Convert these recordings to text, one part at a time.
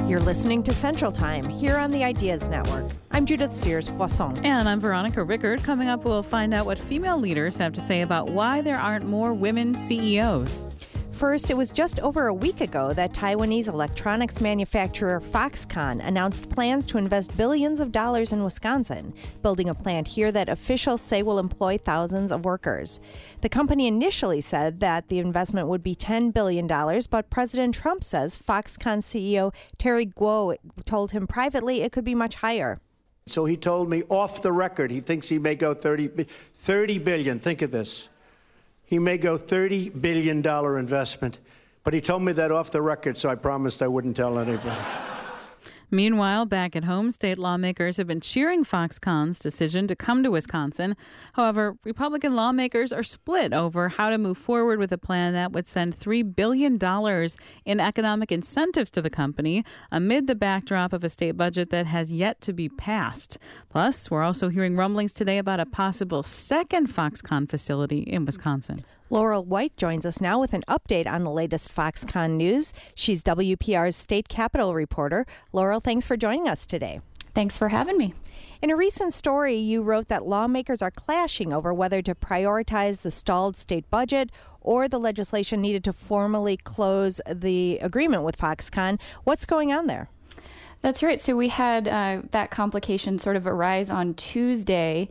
You're listening to Central Time here on the Ideas Network. I'm Judith Sears-Poisson. And I'm Veronica Rickard. Coming up, we'll find out what female leaders have to say about why there aren't more women CEOs. First, it was just over a week ago that Taiwanese electronics manufacturer Foxconn announced plans to invest billions of dollars in Wisconsin, building a plant here that officials say will employ thousands of workers. The company initially said that the investment would be $10 billion, but President Trump says Foxconn CEO Terry Gou told him privately it could be much higher. So he told me off the record he thinks he may go $30 billion. Think of this. He may go $30 billion investment, but he told me that off the record, so I promised I wouldn't tell anybody. Meanwhile, back at home, state lawmakers have been cheering Foxconn's decision to come to Wisconsin. However, Republican lawmakers are split over how to move forward with a plan that would send $3 billion in economic incentives to the company amid the backdrop of a state budget that has yet to be passed. Plus, we're also hearing rumblings today about a possible second Foxconn facility in Wisconsin. Laurel White joins us now with an update on the latest Foxconn news. She's WPR's state capitol reporter. Laurel, thanks for joining us today. Thanks for having me. In a recent story, you wrote that lawmakers are clashing over whether to prioritize the stalled state budget or the legislation needed to formally close the agreement with Foxconn. What's going on there? That's right. So we had that complication sort of arise on Tuesday.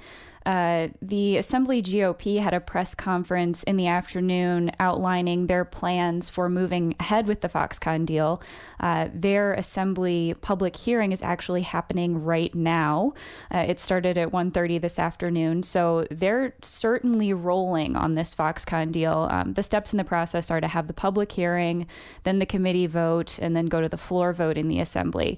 The Assembly GOP had a press conference in the afternoon outlining their plans for moving ahead with the Foxconn deal. Their Assembly public hearing is actually happening right now. It started at 1:30 this afternoon, so they're certainly rolling on this Foxconn deal. The steps in the process are to have the public hearing, then the committee vote, and then go to the floor vote in the Assembly.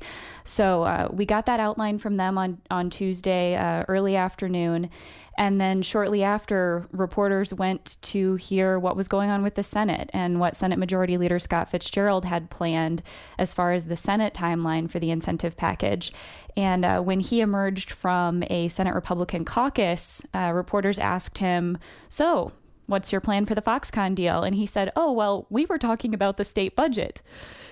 So we got that outline from them on Tuesday, early afternoon. And then shortly after, reporters went to hear what was going on with the Senate and what Senate Majority Leader Scott Fitzgerald had planned as far as the Senate timeline for the incentive package. And when he emerged from a Senate Republican caucus, reporters asked him, "So, what's your plan for the Foxconn deal?" And he said, "Oh, well, we were talking about the state budget."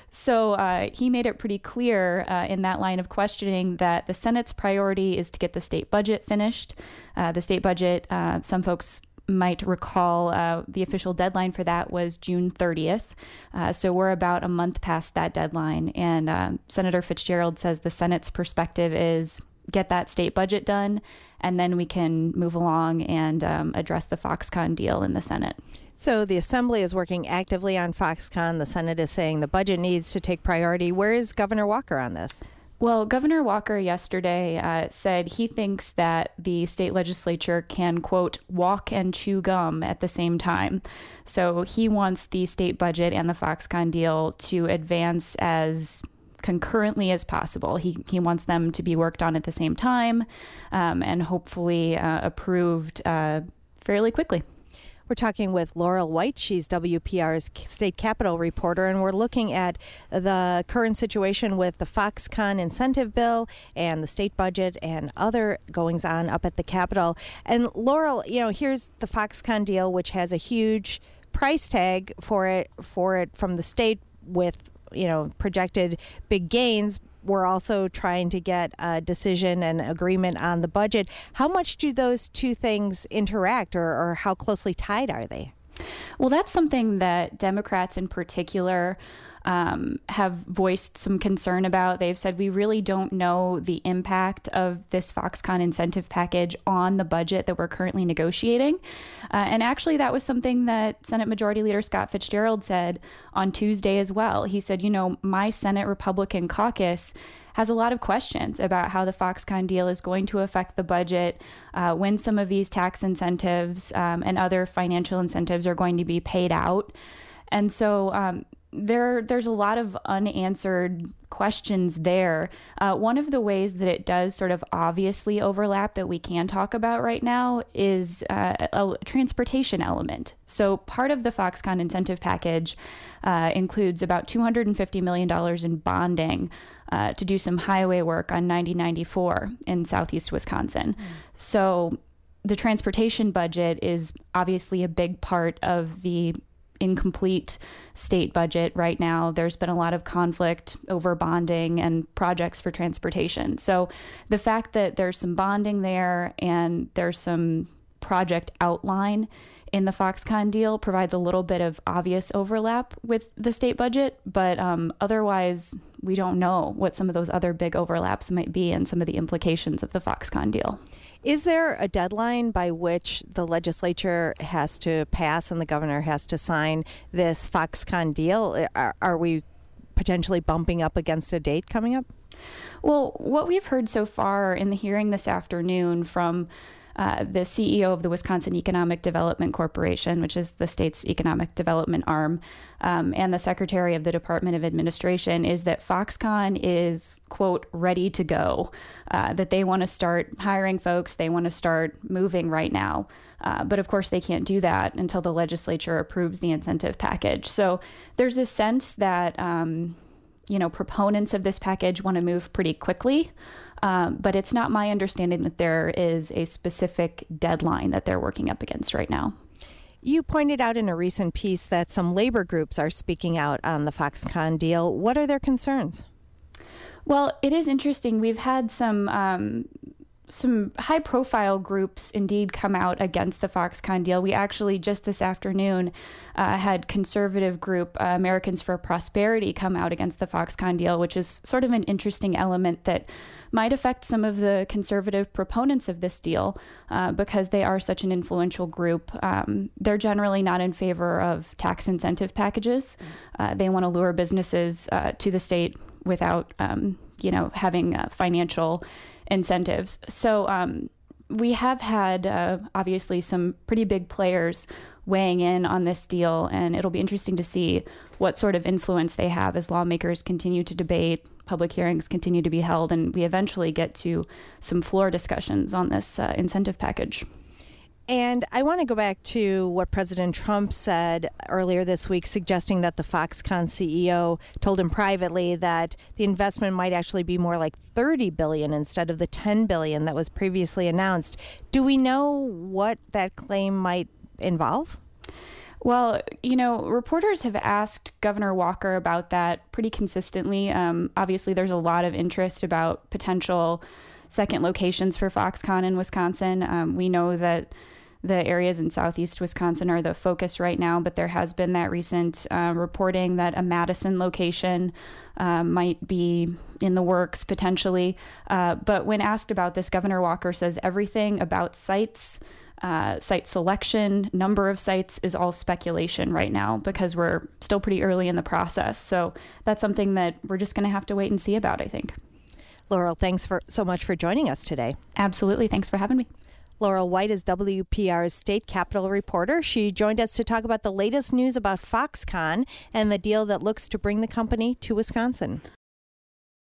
So he made it pretty clear in that line of questioning that the Senate's priority is to get the state budget finished. The state budget, some folks might recall, the official deadline for that was June 30th. So we're about a month past that deadline. And Senator Fitzgerald says the Senate's perspective is get that state budget done, and then we can move along and address the Foxconn deal in the Senate. So the Assembly is working actively on Foxconn. The Senate is saying the budget needs to take priority. Where is Governor Walker on this? Well, Governor Walker yesterday said he thinks that the state legislature can, quote, walk and chew gum at the same time. So he wants the state budget and the Foxconn deal to advance as concurrently as possible. He wants them to be worked on at the same time and hopefully approved fairly quickly. We're talking with Laurel White. She's WPR's state capitol reporter, and we're looking at the current situation with the Foxconn incentive bill and the state budget and other goings-on up at the Capitol. And Laurel, here's the Foxconn deal, which has a huge price tag for it from the state with, projected big gains. We're also trying to get a decision and agreement on the budget. How much do those two things interact, or how closely tied are they? Well, that's something that Democrats in particular have voiced some concern about. They've said we really don't know the impact of this Foxconn incentive package on the budget that we're currently negotiating. And actually, that was something that Senate Majority Leader Scott Fitzgerald said on Tuesday as well. He said, my Senate Republican caucus has a lot of questions about how the Foxconn deal is going to affect the budget, when some of these tax incentives and other financial incentives are going to be paid out. And so there's a lot of unanswered questions there. One of the ways that it does sort of obviously overlap that we can talk about right now is a transportation element. So part of the Foxconn incentive package includes about $250 million in bonding to do some highway work on 9094 in southeast Wisconsin. So the transportation budget is obviously a big part of the incomplete state budget right now. There's been a lot of conflict over bonding and projects for transportation. So the fact that there's some bonding there and there's some project outline in the Foxconn deal provides a little bit of obvious overlap with the state budget, but otherwise we don't know what some of those other big overlaps might be and some of the implications of the Foxconn deal. Is there a deadline by which the legislature has to pass and the governor has to sign this Foxconn deal? Are we potentially bumping up against a date coming up? Well, what we've heard so far in the hearing this afternoon from the CEO of the Wisconsin Economic Development Corporation, which is the state's economic development arm, and the Secretary of the Department of Administration, is that Foxconn is, quote, ready to go, that they want to start hiring folks, they want to start moving right now. But of course, they can't do that until the legislature approves the incentive package. So there's a sense that, proponents of this package want to move pretty quickly. But it's not my understanding that there is a specific deadline that they're working up against right now. You pointed out in a recent piece that some labor groups are speaking out on the Foxconn deal. What are their concerns? Well, it is interesting. We've had some high-profile groups indeed come out against the Foxconn deal. We actually just this afternoon had conservative group Americans for Prosperity come out against the Foxconn deal, which is sort of an interesting element that might affect some of the conservative proponents of this deal because they are such an influential group. They're generally not in favor of tax incentive packages. They want to lure businesses to the state without, having financial incentives. So we have had, obviously, some pretty big players weighing in on this deal, and it'll be interesting to see what sort of influence they have as lawmakers continue to debate, public hearings continue to be held, and we eventually get to some floor discussions on this incentive package. And I want to go back to what President Trump said earlier this week, suggesting that the Foxconn CEO told him privately that the investment might actually be more like $30 billion instead of the $10 billion that was previously announced. Do we know what that claim might involve? Well, reporters have asked Governor Walker about that pretty consistently. Obviously, there's a lot of interest about potential second locations for Foxconn in Wisconsin. We know that the areas in southeast Wisconsin are the focus right now, but there has been that recent reporting that a Madison location might be in the works potentially. But when asked about this, Governor Walker says everything about sites, site selection, number of sites is all speculation right now because we're still pretty early in the process. So that's something that we're just going to have to wait and see about, I think. Laurel, thanks so much for joining us today. Absolutely. Thanks for having me. Laurel White is WPR's state capitol reporter. She joined us to talk about the latest news about Foxconn and the deal that looks to bring the company to Wisconsin.